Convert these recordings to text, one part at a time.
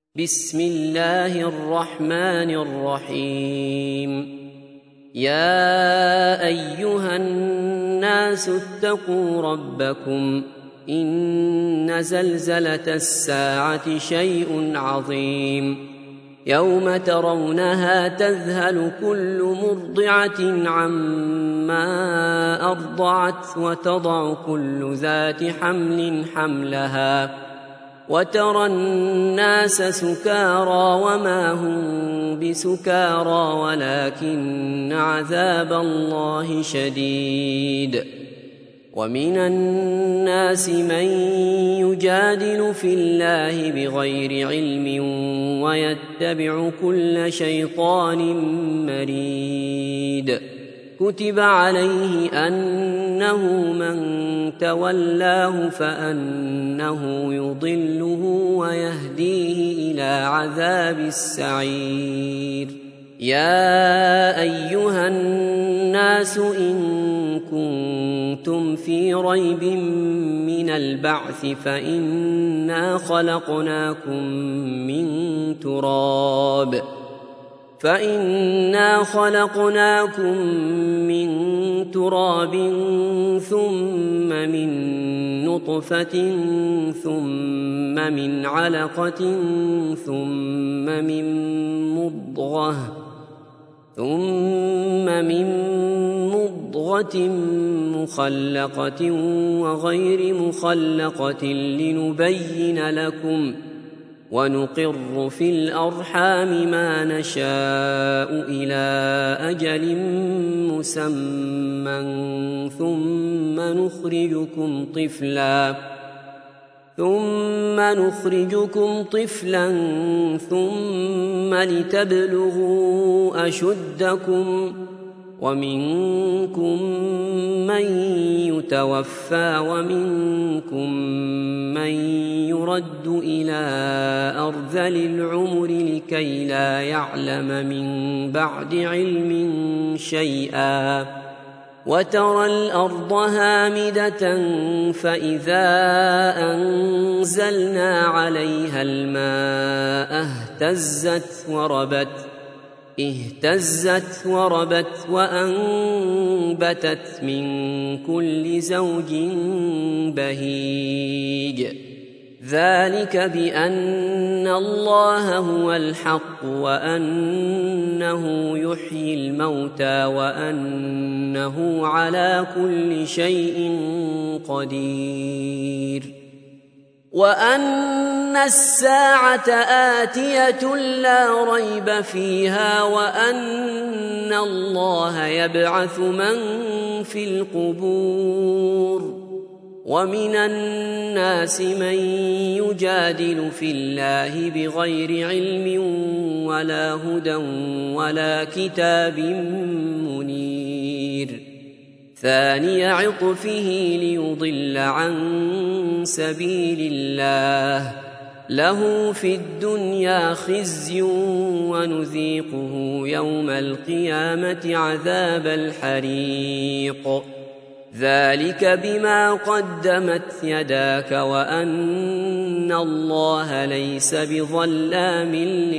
بسم الله الرحمن الرحيم. يا أيها الناس اتقوا ربكم إن زلزلة الساعة شيء عظيم يوم ترونها تذهل كل مرضعة عما أرضعت وتضع كل ذات حمل حملها وترى الناس سكارى وما هم بسكارى ولكن عذاب الله شديد. ومن الناس من يجادل في الله بغير علم ويتبع كل شيطان مريد. كتب عليه أنه من تولاه فأنه يضله ويهديه إلى عذاب السعير. يا أيها الناس إن كنتم في ريب من البعث فإنا خلقناكم من تراب ثم من نطفة ثم من علقة ثم من مضغة مخلقة وغير مخلقة لنبين لكم ونقر في الأرحام ما نشاء إلى أجل مسمى ثم نخرجكم طفلا ثم لتبلغوا أشدكم ومنكم من يتوفى ومنكم من يرد إلى أرذل العمر لكي لا يعلم من بعد علم شيئا. وترى الأرض هامدة فإذا أنزلنا عليها الماء اهتزت وربت وأنبتت من كل زوج بهيج. ذلك بأن الله هو الحق وأنه يحيي الموتى وأنه على كل شيء قدير وأن الساعة آتية لا ريب فيها وأن الله يبعث من في القبور. ومن الناس من يجادل في الله بغير علم ولا هدى ولا كتاب منير. ثاني عطفه ليضل عن سبيل الله له في الدنيا خزي ونذيقه يوم القيامة عذاب الحريق. ذلك بما قدمت يداك وأن الله ليس بظلام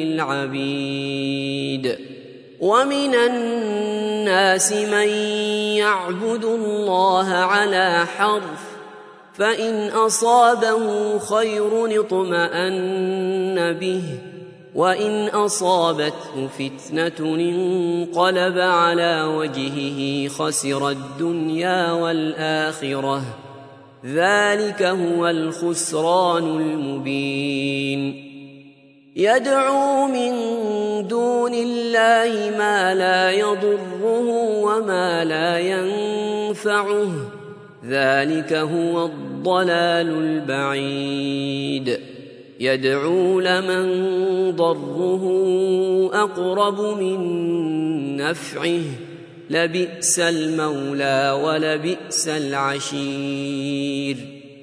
للعبيد. ومن الناس من يعبد الله على حرف فإن أصابه خير اطمأن به وإن أصابته فتنة انقلب على وجهه خسر الدنيا والآخرة. ذلك هو الخسران المبين. يدعو من دون الله ما لا يضره وما لا ينفعه ذلك هو الضلال البعيد. يدعو لمن ضره أقرب من نفعه لبئس المولى ولبئس العشير.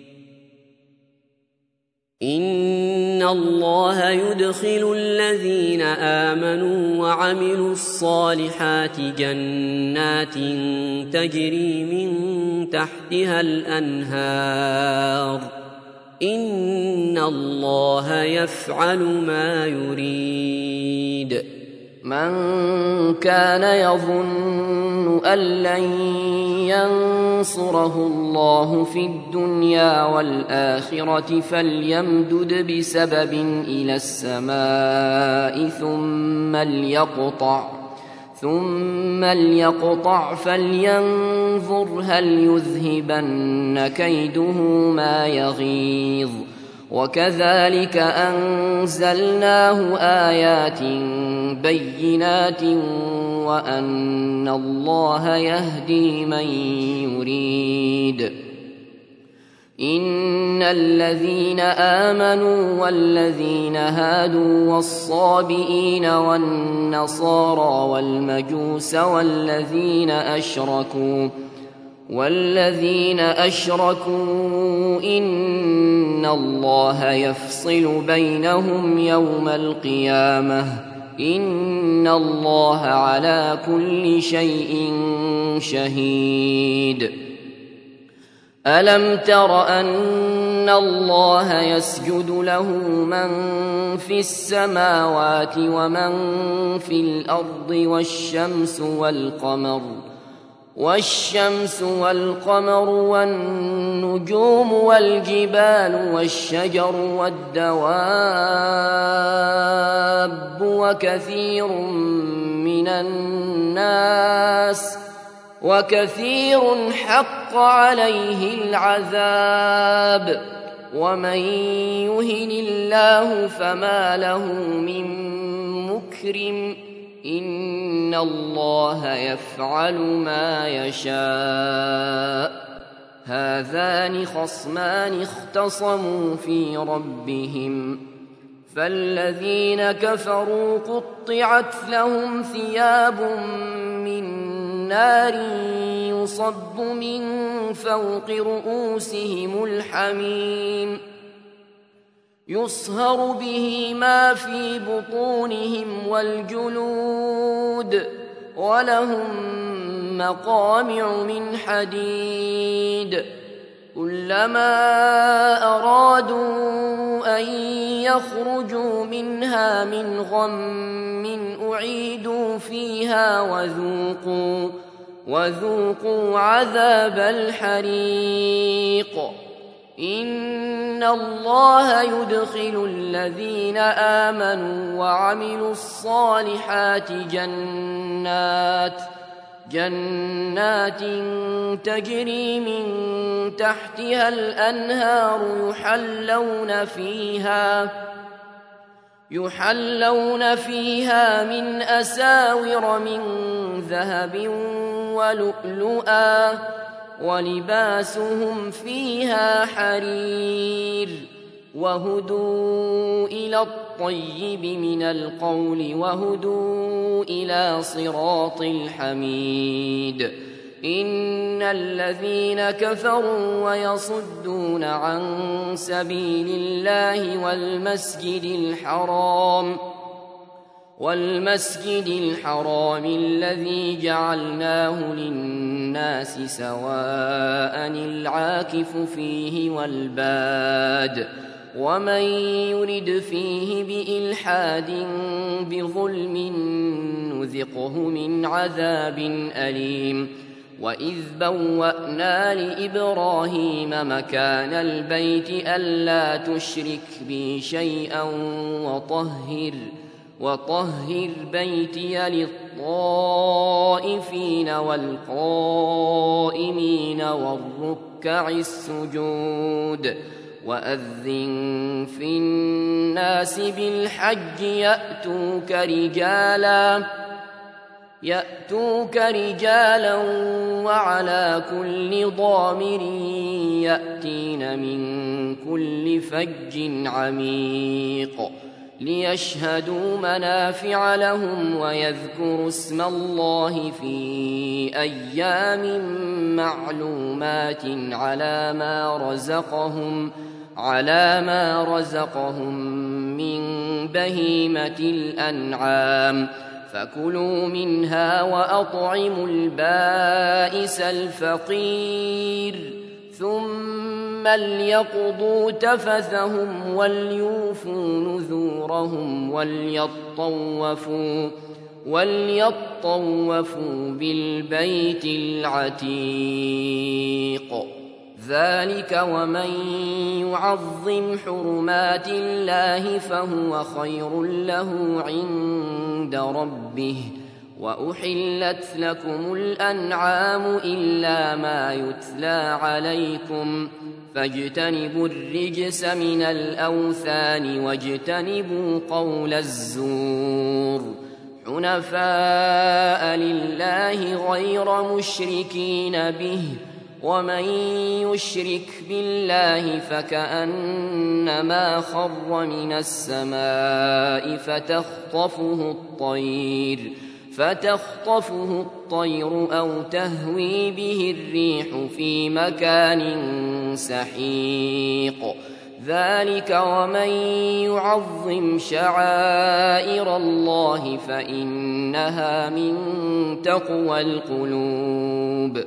إن الله يدخل الذين آمنوا وعملوا الصالحات جنات تجري من تحتها الأنهار إن الله يفعل ما يريد. من كان يظن أن لن ينصره الله في الدنيا والآخرة فليمدد بسبب إلى السماء ثم ليقطع فلينظر هل يذهبن كيده ما يغيظ. وكذلك أنزلناه آيات بينات وأن الله يهدي من يريد. إن الذين آمنوا والذين هادوا والصابئين والنصارى والمجوس والذين أشركوا إن الله يفصل بينهم يوم القيامة إن الله على كل شيء شهيد. ألم تر أن الله يسجد له من في السماوات ومن في الأرض والشمس والقمر والنجوم والجبال والشجر والدواب وكثير حق عليه العذاب. ومن يهن الله فما له من مكرم إن الله يفعل ما يشاء. هذان خصمان اختصموا في ربهم فالذين كفروا قطعت لهم ثياب من نار يصب من فوق رؤوسهم الحميم يصهر به ما في بطونهم والجلود ولهم مقامع من حديد كلما أرادوا أن يخرجوا منها من غم أعيدوا فيها وذوقوا عذاب الحريق. إن الله يدخل الذين آمنوا وعملوا الصالحات جنات تجري من تحتها الأنهار يحلون فيها من أساور من ذهب ولؤلؤا ولباسهم فيها حرير وهدوا إلى الطيب من القول وهدوا إلى صراط الحميد. إن الذين كفروا ويصدون عن سبيل الله والمسجد الحرام الذي جعلناه للناس سواء العاكف فيه والباد ومن يرد فيه بإلحاد بظلم نذقه من عذاب أليم. وإذ بوأنا لإبراهيم مكان البيت ألا تشرك بي شيئا وطهر بيتي للطائفين والقائمين والركع السجود. وأذن في الناس بالحج يأتوك رجالا وعلى كل ضامر يأتين من كل فج عميق ليشهدوا منافع لهم ويذكروا اسم الله في أيام معلومات على ما رزقهم من بهيمة الأنعام فكلوا منها وأطعموا البائس الفقير ثم ثم ليقضوا تفثهم وليوفوا نذورهم وليطوفوا بالبيت العتيق. ذلك ومن يعظم حرمات الله فهو خير له عند ربه. وأحلت لكم الأنعام إلا ما يتلى عليكم فاجتنبوا الرجس من الأوثان واجتنبوا قول الزور حنفاء لله غير مشركين به. ومن يشرك بالله فكأنما خر من السماء فتخطفه الطير أو تهوي به الريح في مكان سحيق. ذلك ومن يعظم شعائر الله فإنها من تقوى القلوب.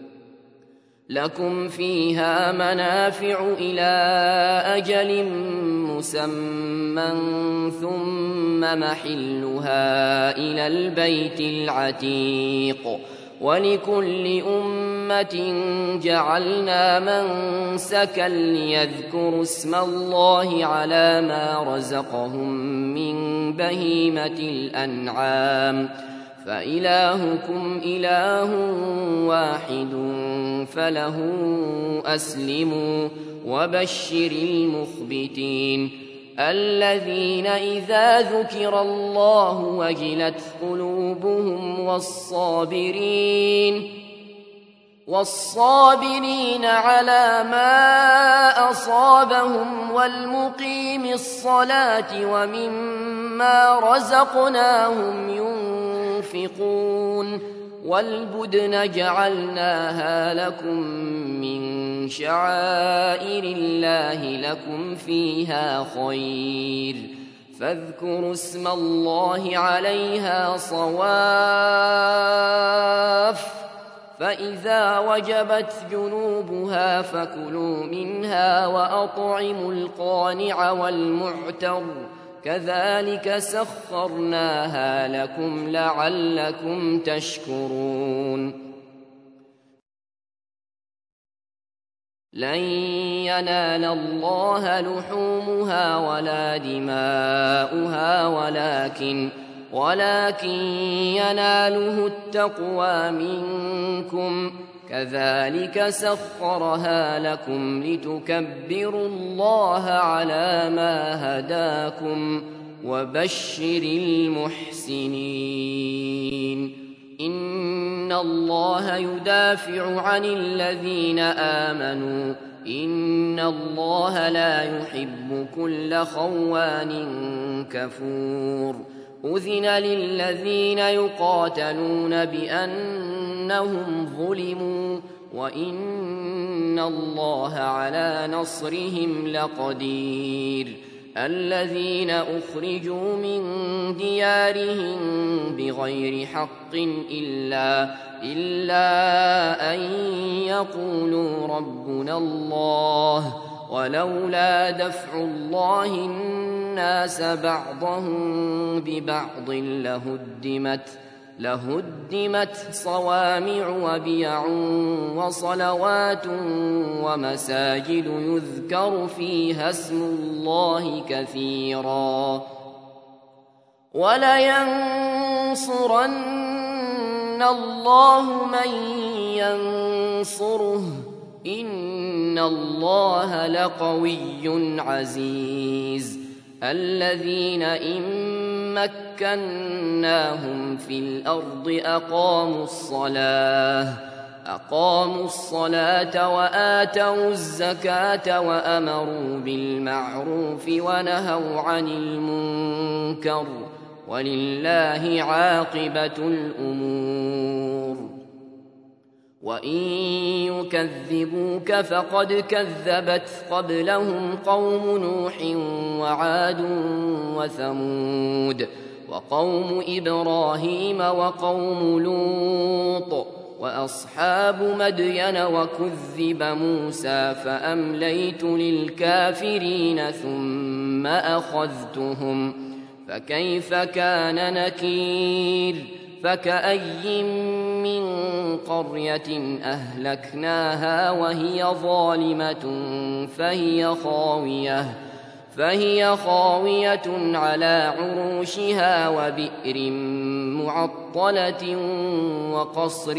لكم فيها منافع إلى أجل مسمى ثم محلها إلى البيت العتيق. ولكل أمة جعلنا منسكا ليذكروا اسم الله على ما رزقهم من بهيمة الأنعام فإلهكم إله واحد فله أسلموا. وبشر المخبتين الذين إذا ذكر الله وجلت قلوبهم والصابرين على ما أصابهم والمقيم الصلاة ومما رزقناهم ينفقون. والبدن جعلناها لكم من شعائر الله لكم فيها خير فاذكروا اسم الله عليها صواف. فإذا وجبت جنوبها فكلوا منها وأطعموا القانع والمعتر كذلك سخرناها لكم لعلكم تشكرون. لن ينال الله لحومها ولا دماؤها ولكن يناله التقوى منكم كذلك سخرها لكم لتكبروا الله على ما هداكم. وبشر المحسنين إن الله يدافع عن الذين آمنوا إن الله لا يحب كل خوان كفور. أذن للذين يقاتلون بأنهم ظلموا وإن الله على نصرهم لقدير. الذين أخرجوا من ديارهم بغير حق إلا أن يقولوا ربنا الله ولولا دفع الله الناس بعضهم ببعض لهدمت صوامع وبيع وصلوات ومساجد يذكر فيها اسم الله كثيرا ولينصرن الله من ينصره إن الله لقوي عزيز. الذين إن مكناهم في الأرض أقاموا الصلاة وآتوا الزكاة وأمروا بالمعروف ونهوا عن المنكر ولله عاقبة الأمور. وإن يكذبوك فقد كذبت قبلهم قوم نوح وعاد وثمود وقوم إبراهيم وقوم لوط وأصحاب مدين وكذب موسى فأمليت للكافرين ثم أخذتهم فكيف كان نكير فكأي من قرية أهلكناها وهي ظالمة فهي خاوية على عروشها وبئر معطلة وقصر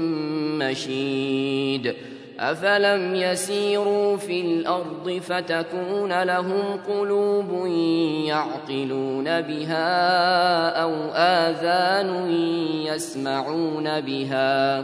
مشيد أفلم يسيروا في الأرض فتكون لهم قلوب يعقلون بها أو آذان يسمعون بها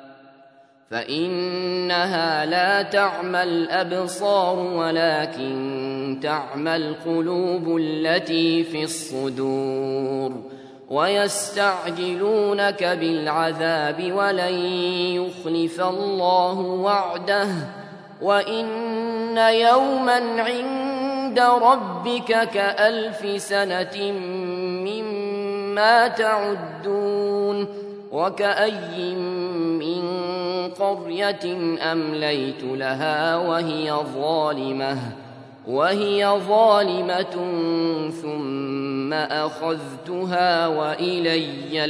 فإنها لا تعمى الأبصار ولكن تعمى القلوب التي في الصدور ويستعجلونك بالعذاب ولن يخلف الله وعده وإن يوما عند ربك كألف سنة مما تعدون وكأي من قرية أمليت لها وهي ظالمة ثم أخذتها وإلي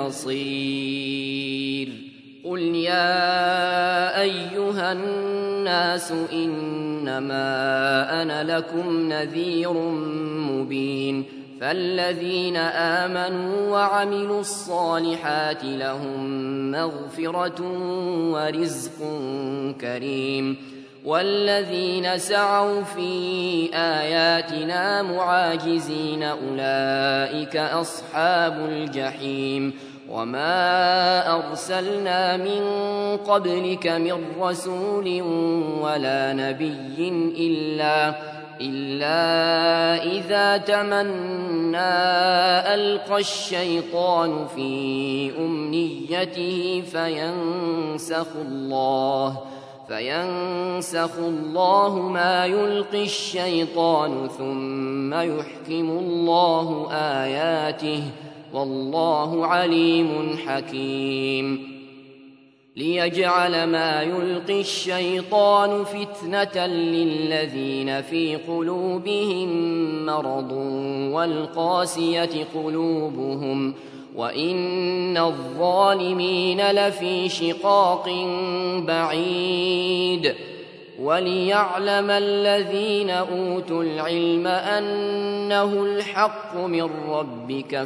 المصير قل يا أيها الناس إنما أنا لكم نذير مبين فالذين آمنوا وعملوا الصالحات لهم مغفرة ورزق كريم والذين سعوا في آياتنا معاجزين أولئك أصحاب الجحيم وما أرسلنا من قبلك من رسول ولا نبي إلا إذا تمنى ألقى الشيطان في أمنيته فينسخ الله ما يلقي الشيطان ثم يحكم الله آياته والله عليم حكيم ليجعل ما يلقي الشيطان فتنة للذين في قلوبهم مرض والقاسية قلوبهم وإن الظالمين لفي شقاق بعيد وليعلم الذين أوتوا العلم أنه الحق من ربك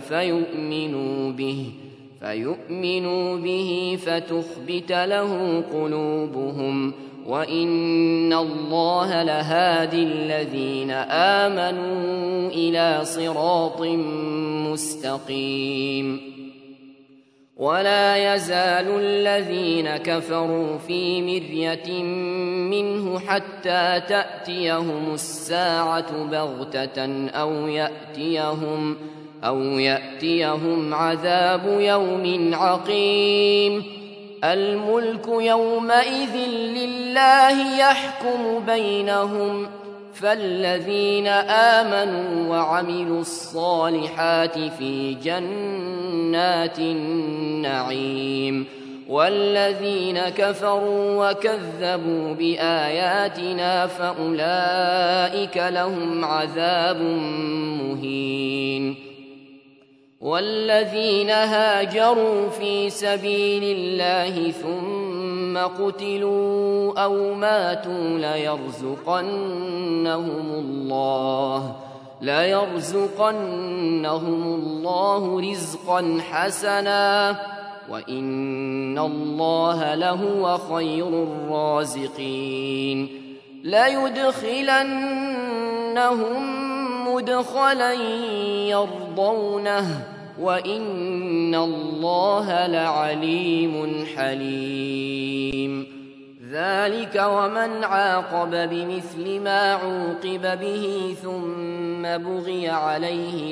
فيؤمنوا به فتخبت له قلوبهم وإن الله لهادي الذين آمنوا إلى صراط مستقيم ولا يزال الذين كفروا في مرية منه حتى تأتيهم الساعة بغتة أو يأتيهم عذاب يوم عقيم الملك يومئذ لله يحكم بينهم فالذين آمنوا وعملوا الصالحات في جنات النعيم والذين كفروا وكذبوا بآياتنا فأولئك لهم عذاب مهين والذين هاجروا في سبيل الله ثم قتلوا أو ماتوا ليرزقنهم الله رزقا حسنا وإن الله لهو خير الرازقين ليدخلنهم مدخلا يرضونه وإن الله لعليم حليم ذلك ومن عاقب بمثل ما عوقب به ثم بغي عليه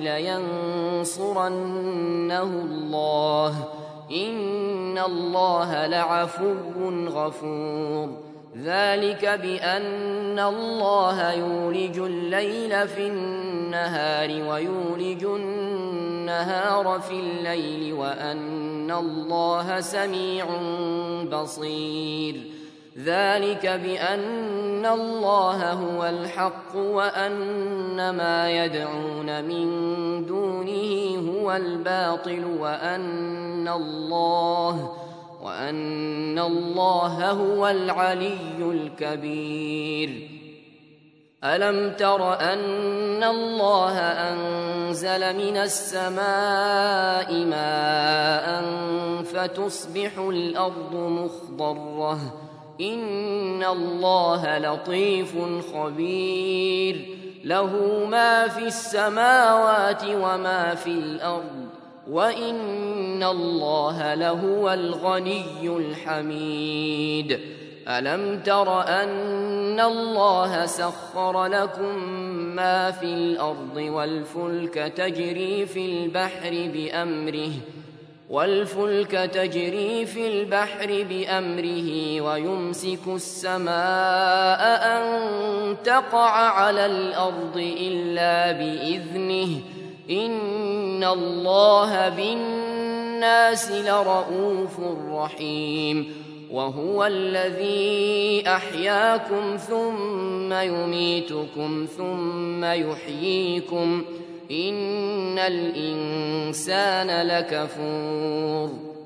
لينصرنه الله إن الله لعفو غفور ذلك بأن الله يولج الليل في النهار ويولج النهار في الليل وأن الله سميع بصير ذلك بأن الله هو الحق وأن ما يدعون من دونه هو الباطل وأن الله هو العلي الكبير ألم تر أن الله أنزل من السماء ماء فتصبح الأرض مخضرة إن الله لطيف خبير له ما في السماوات وما في الأرض وإن الله لهو الغني الحميد ألم تر أن الله سخر لكم ما في الأرض والفلك تجري في البحر بأمره ويمسك السماء أن تقع على الأرض إلا بإذنه إن الله بالناس لرءوف رحيم وهو الذي أحياكم ثم يميتكم ثم يحييكم إن الإنسان لكفور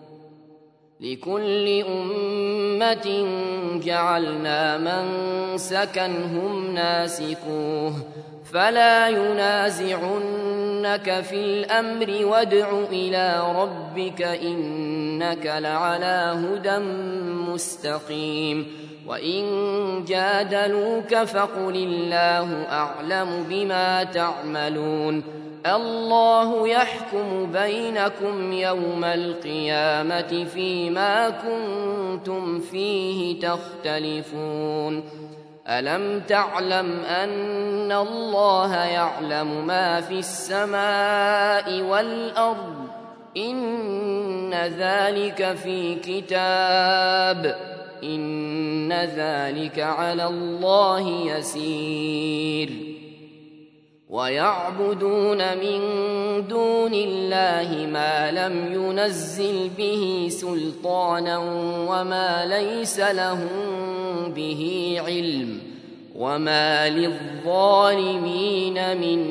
لكل أمة جعلنا منسكا هم ناسكوه فلا ينازعنك في الأمر وادع إلى ربك إنك لعلى هدى مستقيم وإن جادلوك فقل الله أعلم بما تعملون الله يحكم بينكم يوم القيامة فيما كنتم فيه تختلفون ألم تعلم أن الله يعلم ما في السماء والأرض إن ذلك في كتاب إن ذلك على الله يسير ويعبدون من دون الله ما لم ينزل به سلطانا وما ليس لهم به علم وما للظالمين من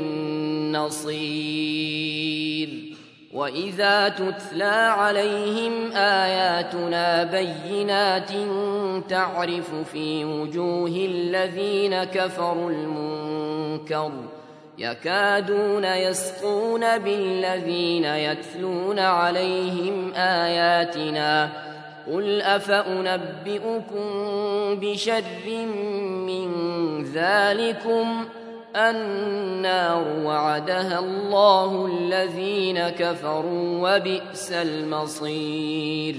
نصير وإذا تتلى عليهم آياتنا بينات تعرف في وجوه الذين كفروا المنكر يكادون يسطون بالذين يتلون عليهم آياتنا قل أفأنبئكم بشر من ذلكم النار وعدها الله الذين كفروا وبئس المصير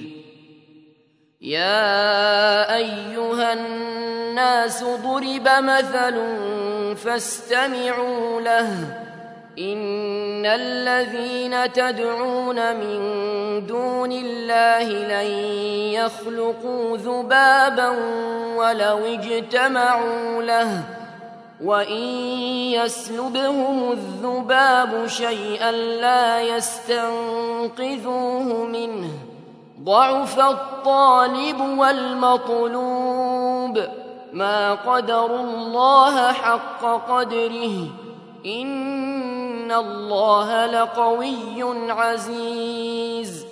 يا أيها الناس ضرب مثل فاستمعوا له إن الذين تدعون من دون الله لن يخلقوا ذبابا ولو اجتمعوا له وإن يسلبهم الذباب شيئا لا يستنقذوه منه ضعف الطالب والمطلوب ما قدروا الله حق قدره إن الله لقوي عزيز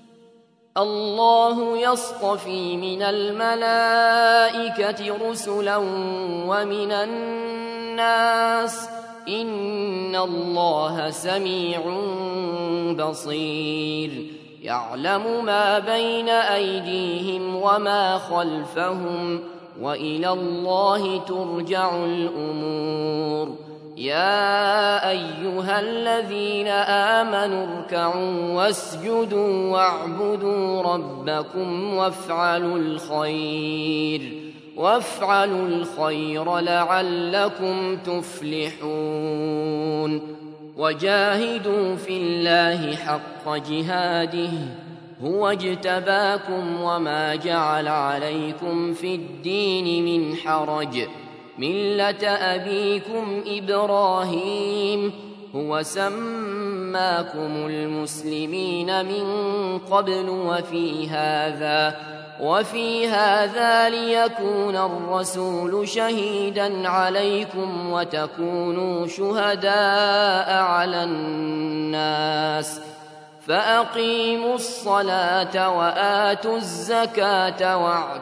الله يصطفي من الملائكة رسلا ومن الناس إن الله سميع بصير يعلم ما بين أيديهم وما خلفهم وإلى الله ترجع الأمور يا أيها الذين آمنوا اركعوا واسجدوا واعبدوا ربكم وافعلوا الخير لعلكم تفلحون وجاهدوا في الله حق جهاده هو اجتباكم وما جعل عليكم في الدين من حرج ملة أبيكم إبراهيم هو سماكم المسلمين من قبل وفي هذا ليكون الرسول شهيدا عليكم وتكونوا شهداء على الناس فأقيموا الصلاة وآتوا الزكاة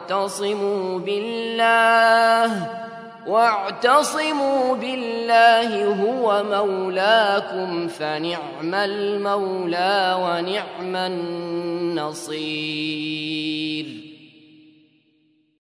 واعتصموا بالله هو مولاكم فنعم المولى ونعم النصير.